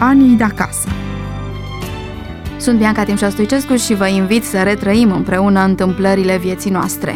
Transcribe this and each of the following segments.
Anii de acasă. Sunt Bianca Timșa-Stoicescu și vă invit să retrăim împreună întâmplările vieții noastre.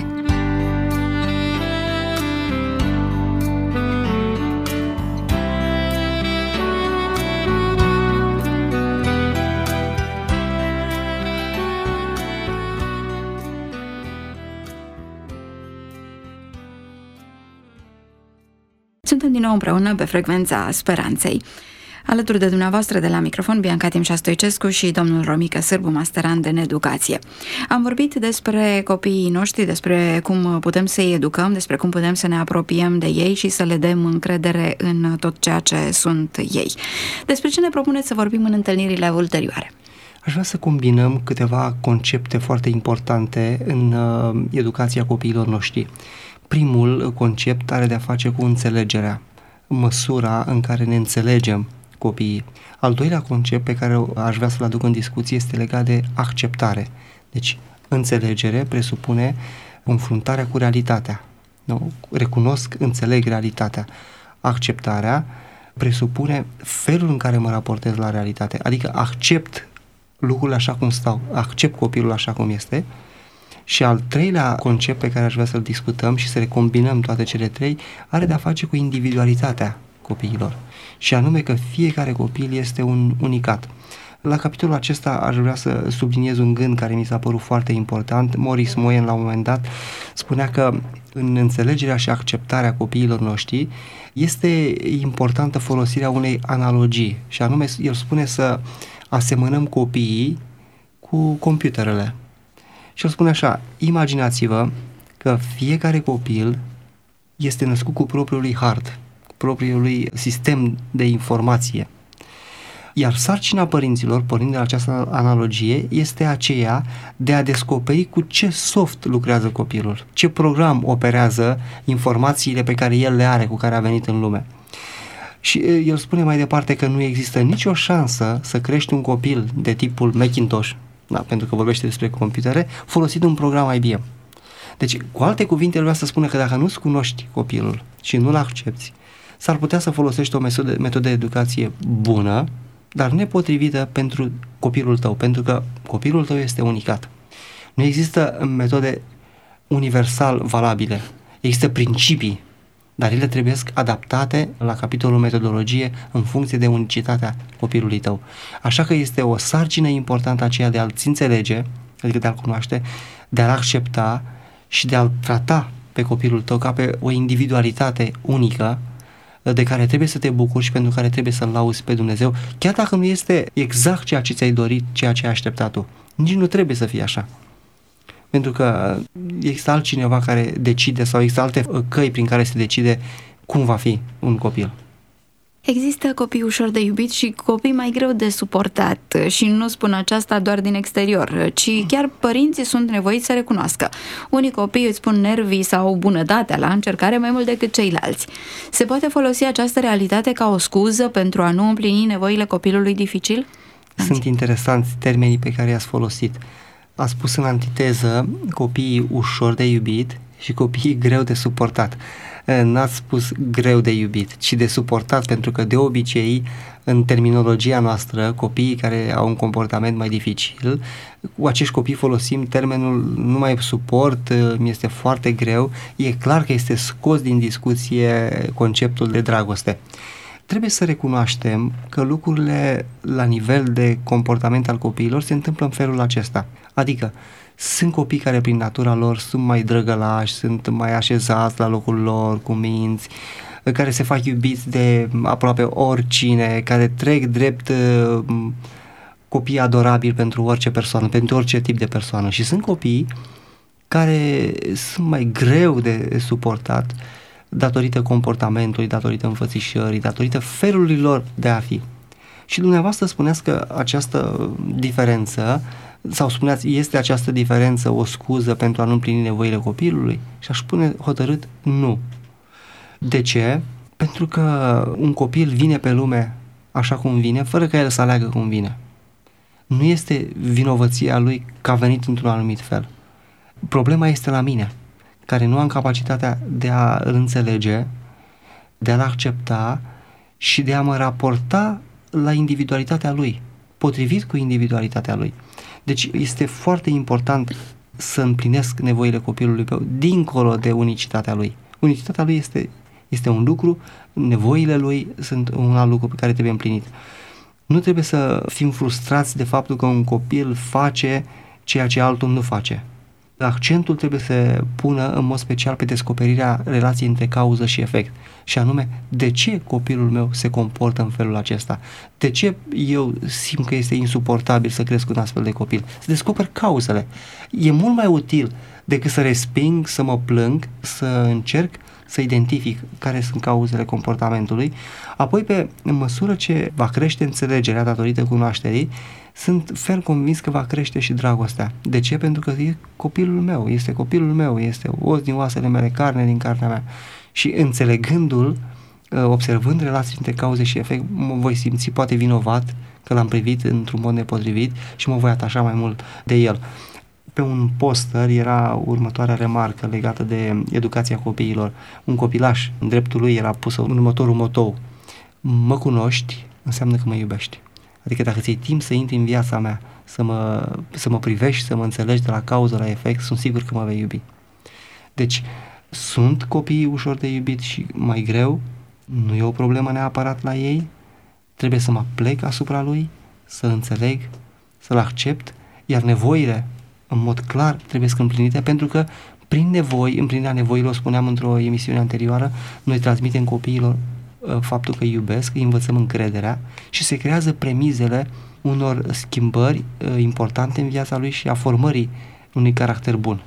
Suntem din nou împreună pe frecvența speranței. Alături de dumneavoastră de la microfon, Bianca Timșa-Stoicescu și domnul Romică Sârbu, masterand în educație. Am vorbit despre copiii noștri, despre cum putem să-i educăm, despre cum putem să ne apropiem de ei și să le dăm încredere în tot ceea ce sunt ei. Despre ce ne propuneți să vorbim în întâlnirile ulterioare? Aș vrea să combinăm câteva concepte foarte importante în educația copiilor noștri. Primul concept are de-a face cu înțelegerea, măsura în care ne înțelegem copiii. Al doilea concept pe care aș vrea să-l aduc în discuție este legat de acceptare. Deci, înțelegere presupune confruntarea cu realitatea. Nu? Recunosc, înțeleg realitatea. Acceptarea presupune felul în care mă raportez la realitate, adică accept lucrurile așa cum stau, accept copilul așa cum este. Și al treilea concept pe care aș vrea să-l discutăm și să le combinăm toate cele trei are de-a face cu individualitatea copiilor. Și anume că fiecare copil este un unicat. La capitolul acesta aș vrea să subliniez un gând care mi s-a părut foarte important. Maurice Moyen la un moment dat spunea că în înțelegerea și acceptarea copiilor noștri este importantă folosirea unei analogii. Și anume, el spune să asemănăm copiii cu computerele. Și el spune așa: imaginați-vă că fiecare copil este născut cu propriul lui hard, cu propriul lui sistem de informație. Iar sarcina părinților, pornind de la această analogie, este aceea de a descoperi cu ce soft lucrează copilul, ce program operează informațiile pe care el le are, cu care a venit în lume. Și el spune mai departe că nu există nicio șansă să crești un copil de tipul Macintosh, da, pentru că vorbește despre computere, folosind un program IBM. Deci, cu alte cuvinte, el vrea să spună că dacă nu-ți cunoști copilul și nu-l accepti, s-ar putea să folosești o metodă de educație bună, dar nepotrivită pentru copilul tău, pentru că copilul tău este unicat. Nu există metode universal valabile. Există principii, dar ele trebuie adaptate la capitolul metodologie în funcție de unicitatea copilului tău. Așa că este o sarcină importantă aceea de a-ți înțelege, adică de a-l cunoaște, de a-l accepta și de a-l trata pe copilul tău ca pe o individualitate unică de care trebuie să te bucuri și pentru care trebuie să-L lauzi pe Dumnezeu, chiar dacă nu este exact ceea ce ți-ai dorit, ceea ce ai așteptat tu. Nici nu trebuie să fie așa. Pentru că există altcineva care decide sau există alte căi prin care se decide cum va fi un copil. Există copii ușor de iubit și copii mai greu de suportat și nu spun aceasta doar din exterior, ci chiar părinții sunt nevoiți să recunoască. Unii copii îți pun nervii sau bunătatea la încercare mai mult decât ceilalți. Se poate folosi această realitate ca o scuză pentru a nu împlini nevoile copilului dificil? Sunt interesanți termenii pe care i-ați folosit. A spus în antiteză copiii ușor de iubit și copiii greu de suportat. N-ați spus greu de iubit, ci de suportat, pentru că de obicei, în terminologia noastră, copiii care au un comportament mai dificil, cu acești copii folosim termenul nu mai suport, mi este foarte greu. E clar că este scos din discuție conceptul de dragoste. Trebuie să recunoaștem că lucrurile la nivel de comportament al copiilor se întâmplă în felul acesta. Adică sunt copii care prin natura lor sunt mai drăgălași, sunt mai așezați la locul lor, cu minți, care se fac iubiți de aproape oricine, care trec drept copii adorabili pentru orice persoană, pentru orice tip de persoană. Și sunt copii care sunt mai greu de suportat datorită comportamentului, datorită înfățișării, datorită felului lor de a fi. Și dumneavoastră spuneați că această diferență, sau spuneați, este această diferență o scuză pentru a nu împlini nevoile copilului? Și aș spune hotărât nu. De ce? Pentru că un copil vine pe lume așa cum vine, fără ca el să aleagă cum vine. Nu este vinovăția lui că a venit într-un anumit fel. Problema este la mine, care nu am capacitatea de a îl înțelege, de a-l accepta și de a mă raporta la individualitatea lui, potrivit cu individualitatea lui. Deci este foarte important să împlinesc nevoile copilului meu dincolo de unicitatea lui. Unicitatea lui este un lucru, nevoile lui sunt un alt lucru pe care trebuie împlinit. Nu trebuie să fim frustrați de faptul că un copil face ceea ce altul nu face. Accentul trebuie să pună în mod special pe descoperirea relației între cauză și efect. Și anume, de ce copilul meu se comportă în felul acesta? De ce eu simt că este insuportabil să cresc un astfel de copil? Să descoper cauzele. E mult mai util decât să resping, să mă plâng, să încerc să identific care sunt cauzele comportamentului. Apoi, în măsură ce va crește înțelegerea datorită cunoașterii, sunt ferm convins că va crește și dragostea. De ce? Pentru că e copilul meu, este copilul meu, este os din oasele mele, carne din carnea mea. Și înțelegându-l, observând relații între cauze și efect, mă voi simți poate vinovat că l-am privit într-un mod nepotrivit și mă voi atașa mai mult de el. Pe un poster era următoarea remarcă legată de educația copiilor. Un copilaș, în dreptul lui era pus următorul motou: mă cunoști, înseamnă că mă iubești. Adică dacă ți-ai timp să intri în viața mea, să mă privești, să mă înțelegi de la cauză la efect, sunt sigur că mă vei iubi. Deci, sunt copii ușor de iubit și mai greu, nu e o problemă neapărat la ei, trebuie să mă plec asupra lui, să-l înțeleg, să-l accept, iar nevoile, în mod clar, trebuie să împlinite, pentru că prin nevoi, împlinirea nevoilor, spuneam într-o emisiune anterioară, noi transmitem copiilor faptul că iubesc, îi învățăm încrederea și se creează premizele unor schimbări importante în viața lui și a formării unui caracter bun.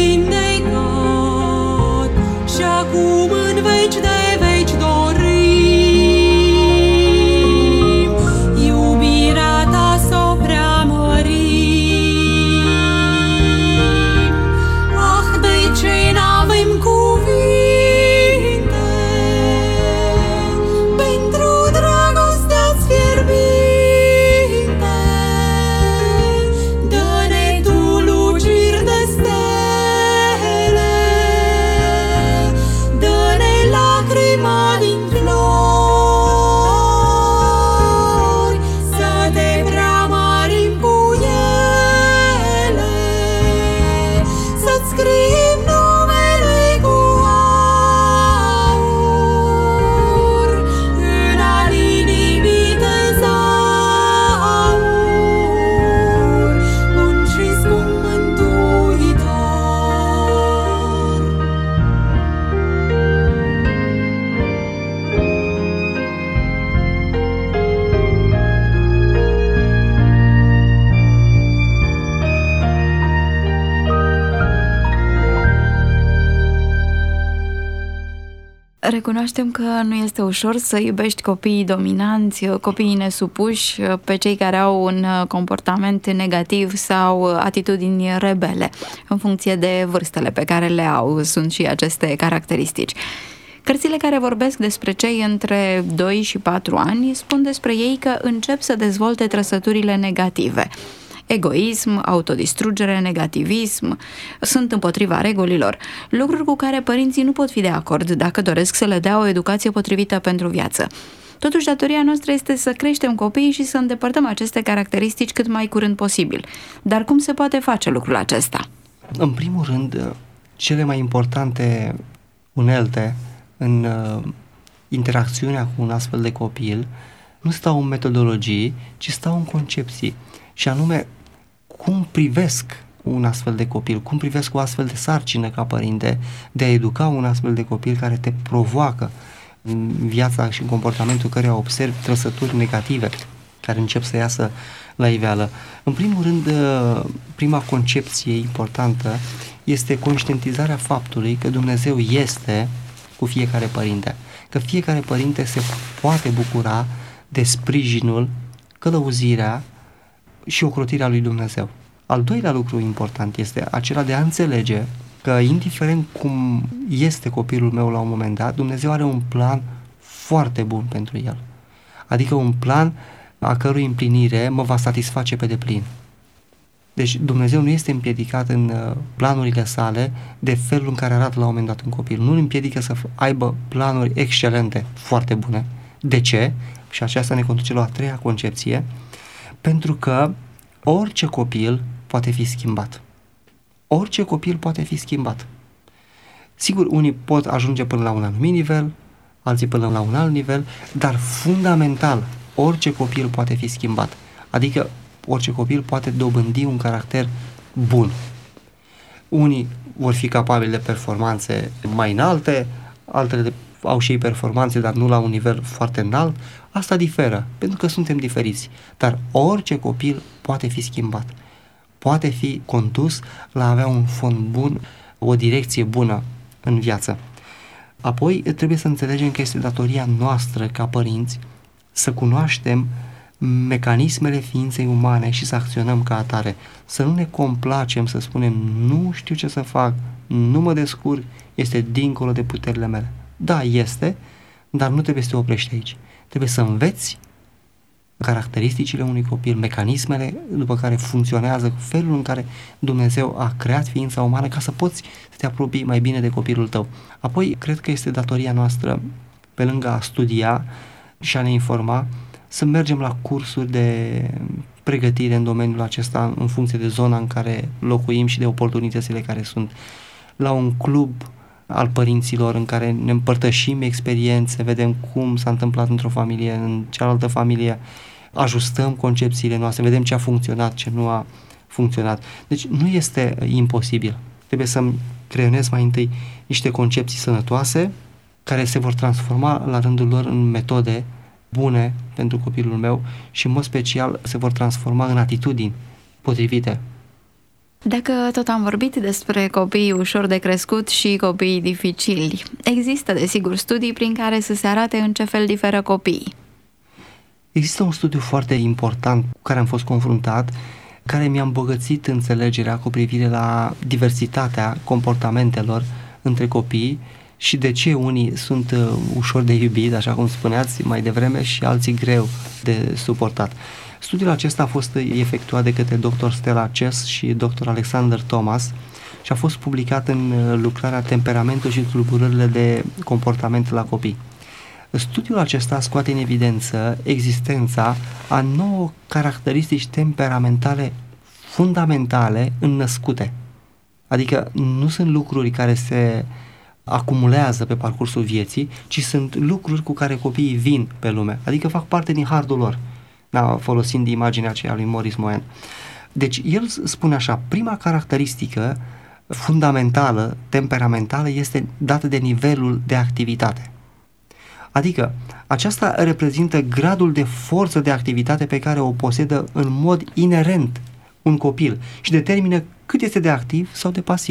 Acum în veci de veci dorim. Recunoaștem că nu este ușor să iubești copiii dominanți, copiii nesupuși, pe cei care au un comportament negativ sau atitudini rebele. În funcție de vârstele pe care le au, sunt și aceste caracteristici. Cărțile care vorbesc despre cei între 2 și 4 ani spun despre ei că încep să dezvolte trăsăturile negative. Egoism, autodistrugere, negativism, sunt împotriva regulilor, lucruri cu care părinții nu pot fi de acord dacă doresc să le dea o educație potrivită pentru viață. Totuși, datoria noastră este să creștem copiii și să îndepărtăm aceste caracteristici cât mai curând posibil. Dar cum se poate face lucrul acesta? În primul rând, cele mai importante unelte în interacțiunea cu un astfel de copil nu stau în metodologii, ci stau în concepții. Și anume, cum privesc un astfel de copil, cum privesc o astfel de sarcină ca părinte de a educa un astfel de copil care te provoacă în viața și în comportamentul căruia observi trăsături negative care încep să iasă la iveală. În primul rând, prima concepție importantă este conștientizarea faptului că Dumnezeu este cu fiecare părinte, că fiecare părinte se poate bucura de sprijinul, călăuzirea și ocrotirea lui Dumnezeu. Al doilea lucru important este acela de a înțelege că indiferent cum este copilul meu la un moment dat, Dumnezeu are un plan foarte bun pentru el. Adică un plan a cărui împlinire mă va satisface pe deplin. Deci Dumnezeu nu este împiedicat în planurile sale de felul în care arată la un moment dat un copil. Nu îl împiedică să aibă planuri excelente, foarte bune. De ce? Și aceasta ne conduce la a treia concepție. Pentru că orice copil poate fi schimbat. Orice copil poate fi schimbat. Sigur, unii pot ajunge până la un anumit nivel, alții până la un alt nivel, dar fundamental, orice copil poate fi schimbat. Adică orice copil poate dobândi un caracter bun. Unii vor fi capabili de performanțe mai înalte, altele au și ei performanțe, dar nu la un nivel foarte înalt. Asta diferă, pentru că suntem diferiți. Dar orice copil poate fi schimbat. Poate fi condus la a avea un fond bun, o direcție bună în viață. Apoi trebuie să înțelegem că este datoria noastră ca părinți să cunoaștem mecanismele ființei umane și să acționăm ca atare. Să nu ne complacem, să spunem nu știu ce să fac, nu mă descurc, este dincolo de puterile mele. Da, este, dar nu trebuie să te oprești aici. Trebuie să înveți caracteristicile unui copil, mecanismele după care funcționează, felul în care Dumnezeu a creat ființa umană ca să poți să te apropii mai bine de copilul tău. Apoi, cred că este datoria noastră, pe lângă a studia și a ne informa, să mergem la cursuri de pregătire în domeniul acesta în funcție de zona în care locuim și de oportunitățile care sunt. La un club al părinților în care ne împărtășim experiențe, vedem cum s-a întâmplat într-o familie, în cealaltă familie, ajustăm concepțiile noastre, vedem ce a funcționat, ce nu a funcționat. Deci nu este imposibil. Trebuie să-mi creionez mai întâi niște concepții sănătoase care se vor transforma la rândul lor în metode bune pentru copilul meu și în mod special se vor transforma în atitudini potrivite. Dacă tot am vorbit despre copiii ușor de crescut și copiii dificili, există desigur studii prin care să se arate în ce fel diferă copiii. Există un studiu foarte important cu care am fost confruntat, care mi-a îmbogățit înțelegerea cu privire la diversitatea comportamentelor între copii și de ce unii sunt ușor de iubit, așa cum spuneați mai devreme, și alții greu de suportat. Studiul acesta a fost efectuat de către dr. Stella Chess și dr. Alexander Thomas și a fost publicat în lucrarea Temperamentul și tulburările de comportament la copii. Studiul acesta scoate în evidență existența a 9 caracteristici temperamentale fundamentale înnăscute. Adică nu sunt lucruri care se acumulează pe parcursul vieții, ci sunt lucruri cu care copiii vin pe lume, adică fac parte din hardul lor, folosind imaginea aceea lui Maurice Moen. Deci el spune așa, prima caracteristică fundamentală, temperamentală, este dată de nivelul de activitate. Adică aceasta reprezintă gradul de forță de activitate pe care o posedă în mod inerent un copil și determină cât este de activ sau de pasiv.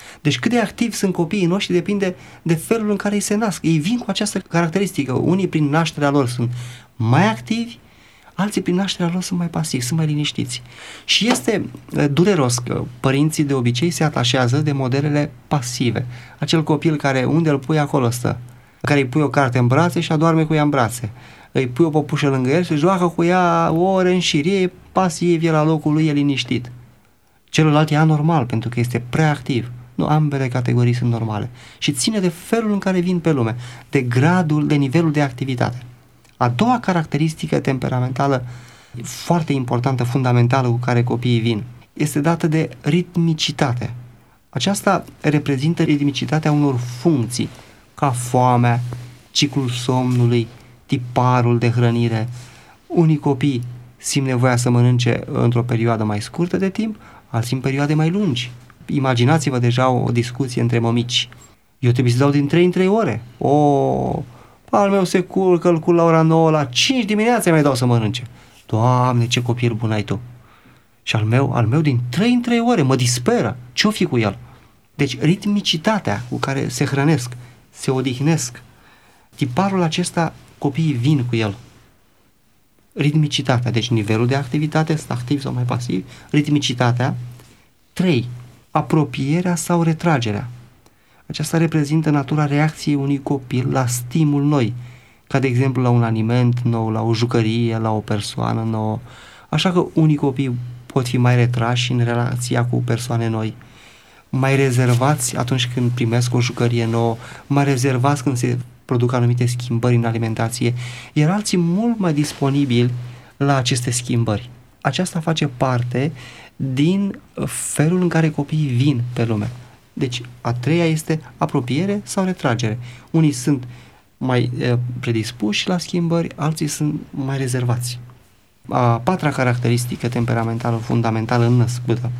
Deci cât de activi sunt copiii noștri depinde de felul în care îi se nasc. Ei vin cu această caracteristică. Unii prin nașterea lor sunt mai activi, alții prin nașterea lor sunt mai pasivi, sunt mai liniștiți. Și este dureros că părinții de obicei se atașează de modelele pasive. Acel copil care unde îl pui acolo stă, care îi pui o carte în brațe și adorme cu ea în brațe. Îi pui o păpușă lângă el și joacă cu ea ore în șir. E pasiv, e la locul lui, e liniștit. Celălalt e anormal pentru că este prea activ. Nu, ambele categorii sunt normale. Și ține de felul în care vin pe lume, de gradul, de nivelul de activitate. A doua caracteristică temperamentală foarte importantă, fundamentală cu care copiii vin, este dată de ritmicitate. Aceasta reprezintă ritmicitatea unor funcții, ca foamea, ciclul somnului, tiparul de hrănire. Unii copii simt nevoia să mănânce într-o perioadă mai scurtă de timp, alții în perioade mai lungi. Imaginați-vă deja o discuție între mămici. Eu trebuie să dau din 3 în 3 ore. Al meu se culcă, îl cul la ora 9, la 5 dimineața mai dau să mănânce. Doamne, ce copil bun ai tu! Și al meu din 3 în 3 ore, mă disperă. Ce-o fi cu el? Deci ritmicitatea cu care se hrănesc, se odihnesc, tiparul acesta copiii vin cu el. Ritmicitatea, deci nivelul de activitate, sunt activ sau mai pasiv, ritmicitatea. 3. Apropierea sau retragerea. Aceasta reprezintă natura reacției unui copil la stimul noi, ca de exemplu la un aliment nou, la o jucărie, la o persoană nouă. Așa că unii copii pot fi mai retrași în relația cu persoane noi, mai rezervați atunci când primesc o jucărie nouă, mai rezervați când se produc anumite schimbări în alimentație, iar alții mult mai disponibili la aceste schimbări. Aceasta face parte din felul în care copiii vin pe lume. Deci, a treia este apropiere sau retragere. Unii sunt mai predispuși la schimbări, alții sunt mai rezervați. A patra caracteristică temperamentală fundamentală înnăscută,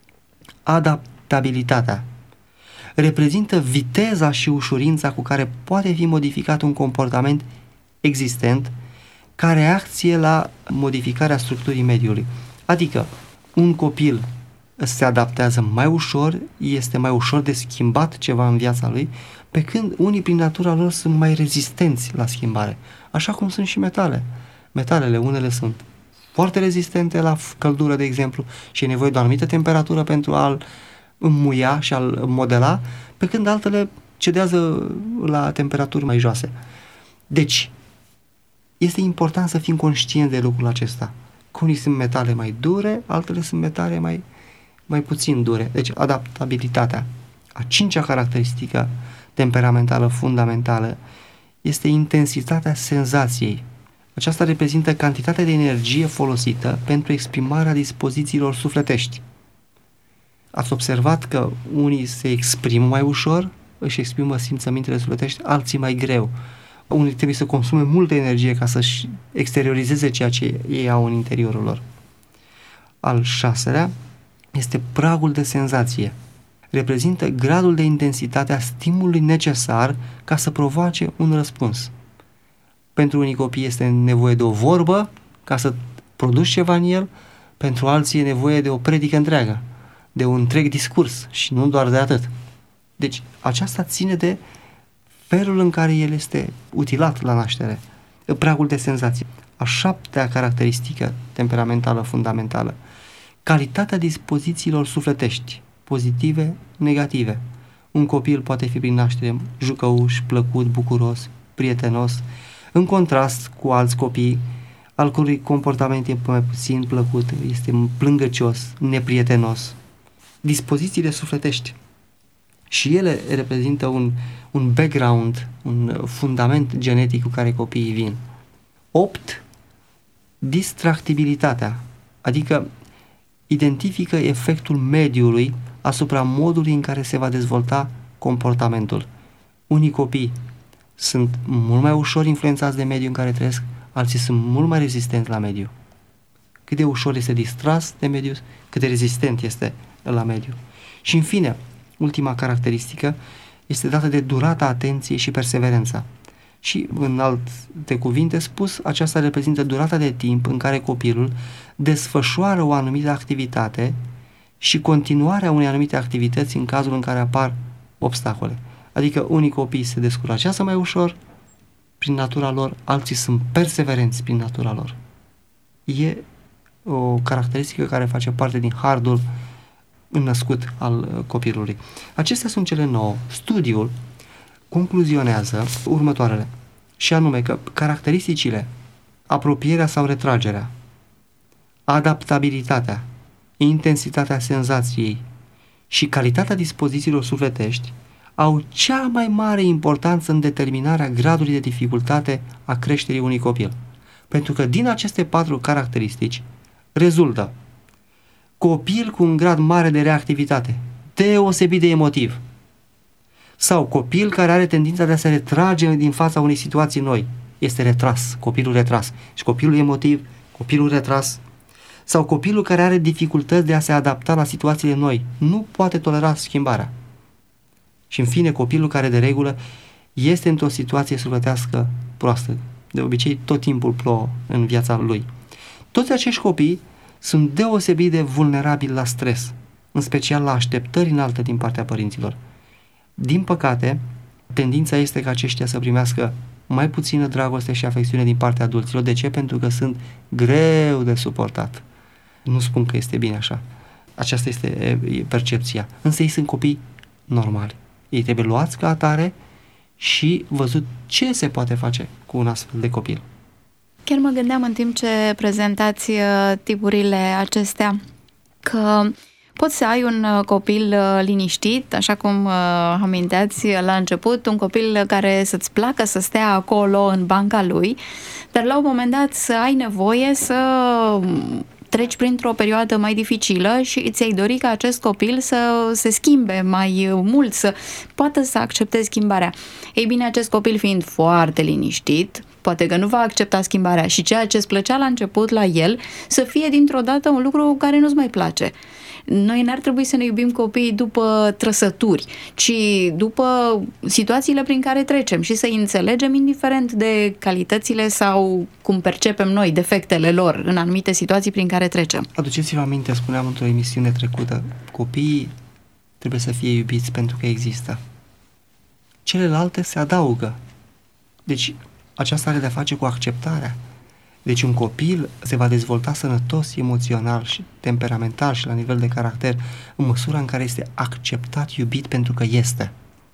adaptabilitatea, reprezintă viteza și ușurința cu care poate fi modificat un comportament existent ca reacție la modificarea structurii mediului. Adică, un copil se adaptează mai ușor, este mai ușor de schimbat ceva în viața lui, pe când unii prin natura lor sunt mai rezistenți la schimbare, așa cum sunt și metalele. Unele sunt foarte rezistente la căldură, de exemplu, și e nevoie de o anumită temperatură pentru a-l înmuia și a-l modela, pe când altele cedează la temperaturi mai joase. Deci, este important să fim conștienți de lucrul acesta. Că unii sunt metale mai dure, altele sunt metale mai puțin dure. Deci, adaptabilitatea. A cincea caracteristică temperamentală fundamentală este intensitatea senzației. Aceasta reprezintă cantitatea de energie folosită pentru exprimarea dispozițiilor sufletești. Ați observat că unii se exprimă mai ușor, își exprimă simțămintele sufletești, alții mai greu. Unii trebuie să consume multă energie ca să-și exteriorizeze ceea ce ei au în interiorul lor. Al șaselea este pragul de senzație. Reprezintă gradul de intensitate a stimulului necesar ca să provoace un răspuns. Pentru unii copii este nevoie de o vorbă ca să produci ceva în el, pentru alții e nevoie de o predică întreagă, de un întreg discurs și nu doar de atât. Deci aceasta ține de felul în care el este utilat la naștere, pragul de senzație. A șaptea caracteristică temperamentală fundamentală, calitatea dispozițiilor sufletești, pozitive, negative. Un copil poate fi prin naștere jucăuș, plăcut, bucuros, prietenos, în contrast cu alți copii, al cărui comportament e mai puțin plăcut, este plângăcios, neprietenos. Dispozițiile sufletești. Și ele reprezintă un background, un fundament genetic cu care copiii vin. 8. Distractibilitatea, adică identifică efectul mediului asupra modului în care se va dezvolta comportamentul. Unii copii sunt mult mai ușor influențați de mediul în care trăiesc, alții sunt mult mai rezistenți la mediu. Cât de ușor este distras de mediu, cât de rezistent este la mediu. Și în fine, ultima caracteristică este dată de durata atenției și perseverența. Și în alte cuvinte spus, aceasta reprezintă durata de timp în care copilul desfășoară o anumită activitate și continuarea unei anumite activități în cazul în care apar obstacole. Adică unii copii se descurajează mai ușor prin natura lor, alții sunt perseverenți prin natura lor. E o caracteristică care face parte din hardul înnăscut al copilului. Acestea sunt cele 9. Studiul concluzionează următoarele, și anume că caracteristicile, apropierea sau retragerea, adaptabilitatea, intensitatea senzației și calitatea dispozițiilor sufletești au cea mai mare importanță în determinarea gradului de dificultate a creșterii unui copil. Pentru că din aceste 4 caracteristici rezultă copil cu un grad mare de reactivitate, deosebit de emotiv, sau copil care are tendința de a se retrage din fața unei situații noi, este retras, copilul retras, și copilul emotiv, copilul retras, sau copilul care are dificultăți de a se adapta la situațiile noi, nu poate tolera schimbarea. Și în fine, copilul care de regulă este într-o situație sufletească proastă, de obicei tot timpul plouă în viața lui. Toți acești copii sunt deosebit de vulnerabili la stres, în special la așteptări înalte din partea părinților. Din păcate, tendința este ca aceștia să primească mai puțină dragoste și afecțiune din partea adulților. De ce? Pentru că sunt greu de suportat. Nu spun că este bine așa. Aceasta este percepția. Însă ei sunt copii normali. Ei trebuie luați ca atare și văzut ce se poate face cu un astfel de copil. Chiar mă gândeam în timp ce prezentați tipurile acestea că poți să ai un copil liniștit, așa cum aminteați la început, un copil care să-ți placă să stea acolo în banca lui, dar la un moment dat să ai nevoie să treci printr-o perioadă mai dificilă și ți-ai dori ca acest copil să se schimbe mai mult, să poată să accepte schimbarea. Ei bine, acest copil fiind foarte liniștit, poate că nu va accepta schimbarea și ceea ce îți plăcea la început la el să fie dintr-o dată un lucru care nu-ți mai place. Noi n-ar trebui să ne iubim copiii după trăsături, ci după situațiile prin care trecem și să-i înțelegem indiferent de calitățile sau cum percepem noi defectele lor în anumite situații prin care trecem. Aduceți-vă aminte, spuneam într-o emisiune trecută, copiii trebuie să fie iubiți pentru că există. Celelalte se adaugă. Deci aceasta are de-a face cu acceptarea. Deci un copil se va dezvolta sănătos emoțional și temperamental și la nivel de caracter în măsura în care este acceptat, iubit pentru că este.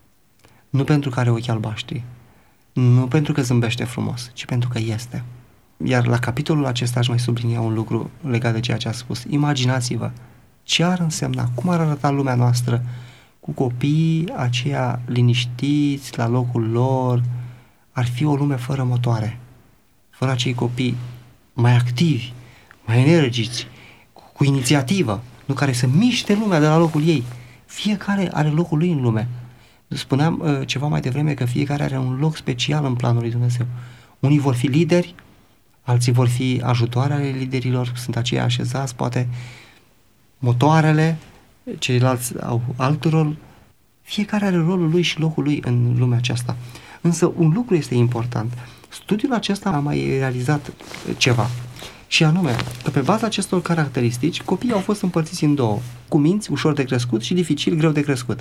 Nu pentru că are ochi albaștri, nu pentru că zâmbește frumos, ci pentru că este. Iar la capitolul acesta aș mai sublinia un lucru legat de ceea ce a spus. Imaginați-vă ce ar însemna, cum ar arăta lumea noastră cu copiii aceia liniștiți la locul lor. Ar fi o lume fără motoare, fără acei copii mai activi, mai energici, cu inițiativă, nu, care să miște lumea de la locul ei. Fiecare are locul lui în lume. Spuneam ceva mai devreme că fiecare are un loc special în planul lui Dumnezeu. Unii vor fi lideri, alții vor fi ajutoare ale liderilor, sunt aceia așezați, poate motoarele, ceilalți au alt rol. Fiecare are rolul lui și locul lui în lumea aceasta. Însă un lucru este important. Studiul acesta a mai realizat ceva, și anume că pe baza acestor caracteristici copiii au fost împărțiți în două: cuminți, ușor de crescut, și dificil, greu de crescut.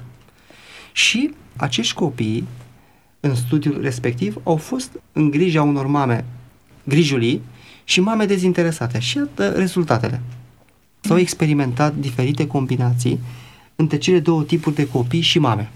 Și acești copii, în studiul respectiv, au fost în grija unor mame grijulii și mame dezinteresate. Și iată rezultatele. S-au experimentat diferite combinații între cele două tipuri de copii și mame.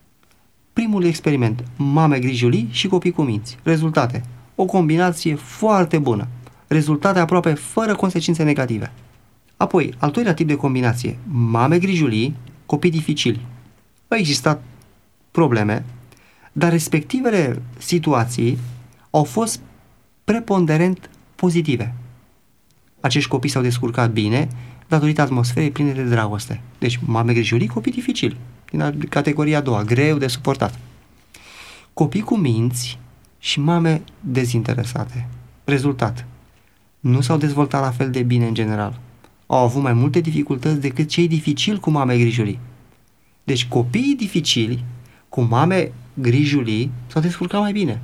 Primul experiment, mame grijulii și copii cuminți. Rezultate: o combinație foarte bună. Rezultate aproape fără consecințe negative. Apoi, al doilea tip de combinație, mame grijulii, copii dificili. Au existat probleme, dar respectivele situații au fost preponderent pozitive. Acești copii s-au descurcat bine datorită atmosferei pline de dragoste. Deci, mame grijulii, copii dificili, din categoria a doua, greu de suportat. Copii cu minți și mame dezinteresate. Rezultat: nu s-au dezvoltat la fel de bine în general. Au avut mai multe dificultăți decât cei dificili cu mame grijulii. Deci copiii dificili cu mame grijulii s-au descurcat mai bine.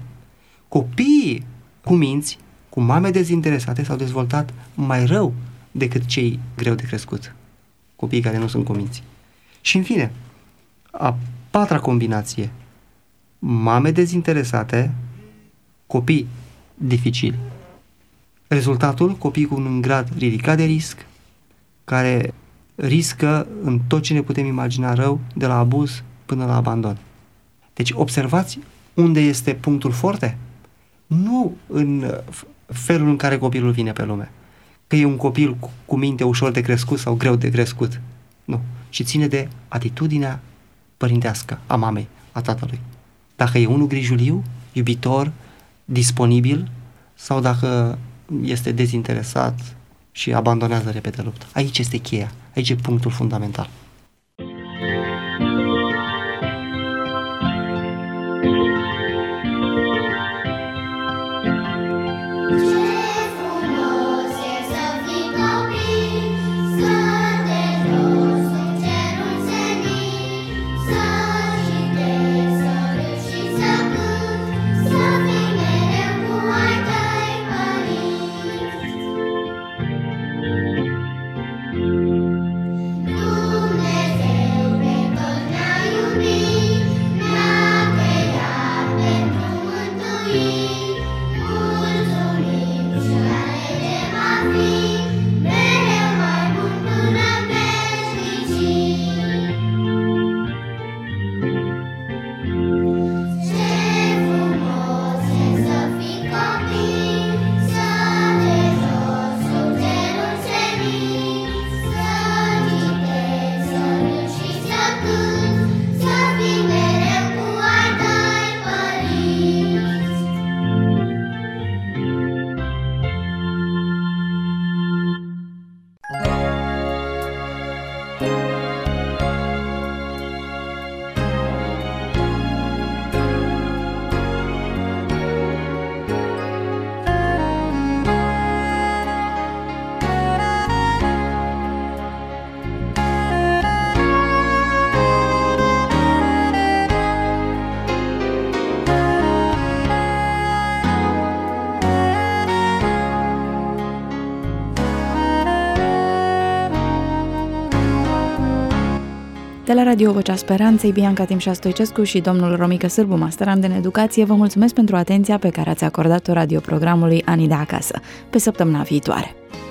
Copiii cu minți, cu mame dezinteresate, s-au dezvoltat mai rău decât cei greu de crescut. copiii care nu sunt cuminți. Și în fine, a patra combinație, mame dezinteresate, copii dificili. Rezultatul, copii cu un grad ridicat de risc, care riscă în tot ce ne putem imagina rău, de la abuz până la abandon. Deci observați unde este punctul forte. Nu în felul în care copilul vine pe lume. Că e un copil cu minte ușor de crescut sau greu de crescut. Nu. Și ține de atitudinea părintească a mamei, a tatălui. Dacă e unul grijuliu, iubitor, disponibil, sau dacă este dezinteresat și abandonează repede lupta. Aici este cheia. Aici e punctul fundamental. De la Radio Vocea Speranței, Bianca Timșa Stoicescu și domnul Romică Sârbu, masterand în educație, vă mulțumesc pentru atenția pe care ați acordat-o radioprogramului Anii de acasă. Pe săptămâna viitoare!